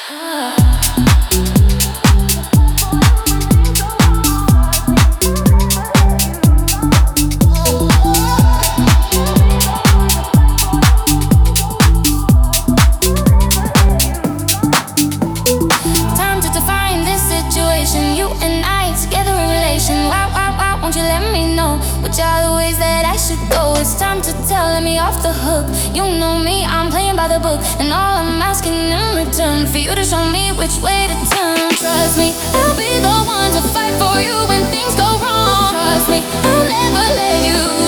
Time to define this situation. You and I together in relation. Why won't you let me know which are the ways that I should go? It's time to tell, let me off the hook. You know me, I'm playing by the book, and all I'm asking in return for you to show me which way to turn. Trust me, I'll be the one to fight for you when things go wrong. Trust me, I'll never let you